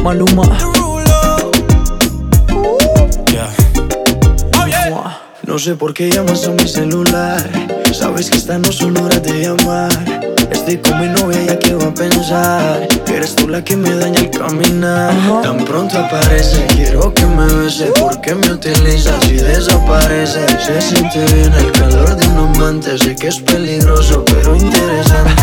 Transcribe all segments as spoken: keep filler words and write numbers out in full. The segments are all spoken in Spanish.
Maluma. Yeah. Oh, yeah. No sé por qué llamas a mi celular. Sabes que esta no son horas de llamar. Estoy con mi novia, ya que va a pensar que eres tú la que me daña el caminar. uh-huh. Tan pronto aparece, quiero que me bese. ¿Por qué me utilizas y desapareces? Se siente bien el calor de un amante. Sé que es peligroso, pero interesante.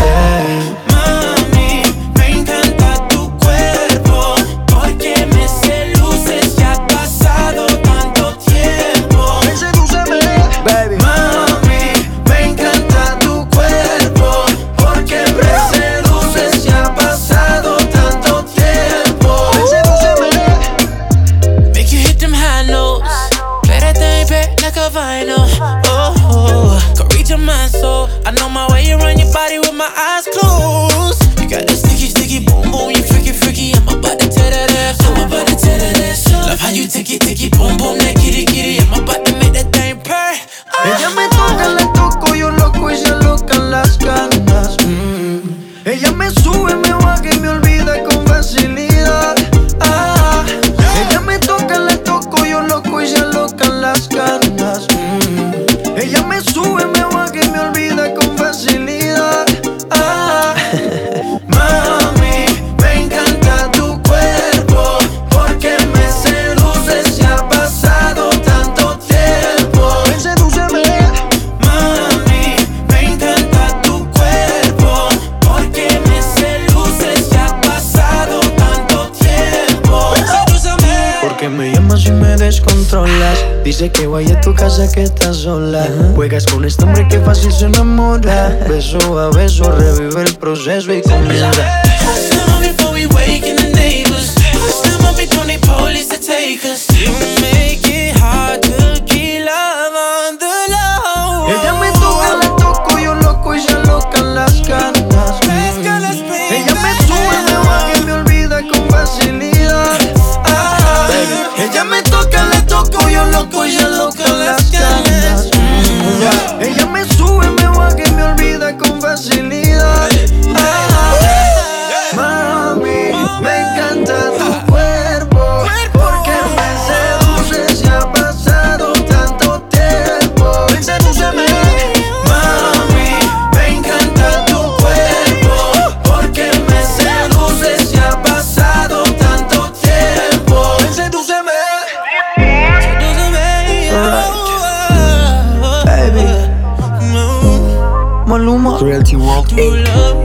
Mami, me encanta tu cuerpo. Porque me seduces, ya ha pasado tanto tiempo. Ven, sedúceme, baby. Mami, me encanta tu cuerpo. Porque me seduces, ya ha pasado tanto tiempo. Ven, sedúceme. Make you hit them high notes. Play that thing back like a vinyl. Oh, oh, go reach your mind, so I know my way around your body with my eyes closed. You got that sticky, sticky boom, boom, you freaky, freaky. I'm about to tear that ass, I'm about to tear that ass. Love how you take it, take it, boom, boom, that kitty, kitty. I'm about to make that thing purr. Ella me toca, le toco, yo loco y se alocan las ganas. mm. Ella me sube, me baja y me olvida con facilidad. ah. Ella me toca, le toco, yo loco y se alocan las ganas. mm. Ella me sube, me baja y me olvida con facilidad. ah. Mami, me encanta tu cuerpo. Porque me seduces, ya ha pasado tanto tiempo. Ven, sedúceme. Mami, me encanta tu cuerpo. Porque me seduces, ya ha pasado tanto tiempo. Sedúceme. Porque me llamas y me descontrolas. Dice que vaya a tu casa, que estás sola. uh-huh. Juegas con este hombre que fácil se enamora. Beso a beso revive el proceso y comienza. Hush now before we waken the neighbors. Hush now before the police to take us. You make it hard to keep love on the low. Ella me toca, le toco, yo loco y se alocan las ganas. mm. Ella me sube, me baja y me olvida con facilidad. ah. Ella me toca, le toco, yo loco y se alocan las ganas. mm. Ella me sube, me baja y me olvida con facilidad. ah. Mami, me encanta tu cuerpo. Porque me seduces, ya ha pasado tanto tiempo. Ven, sedúceme. Mami, me encanta tu cuerpo. Porque me seduces, ya ha pasado tanto tiempo. Ven, sedúceme. Sedúceme, Alright. oh, oh, Baby. oh, no. Maluma. Cruelty World. True love.